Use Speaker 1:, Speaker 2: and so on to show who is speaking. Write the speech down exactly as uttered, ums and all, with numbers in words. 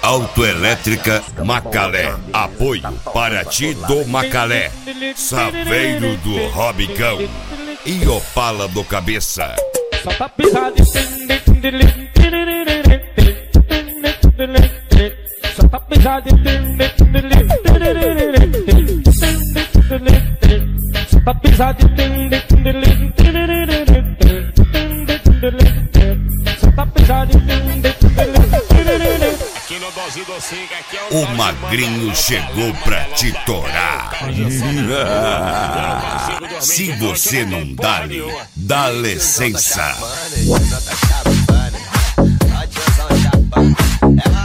Speaker 1: Autoelétrica Macalé. Apoio Paraty do Macalé. Saveiro do Robicão e Opala do Cabeça.
Speaker 2: Solta a pisada. Solta a pisada. Solta a pisada. Solta a pisada.
Speaker 1: O Magrinho chegou pra te torar. Se você não dá-lhe, dá licença.
Speaker 3: É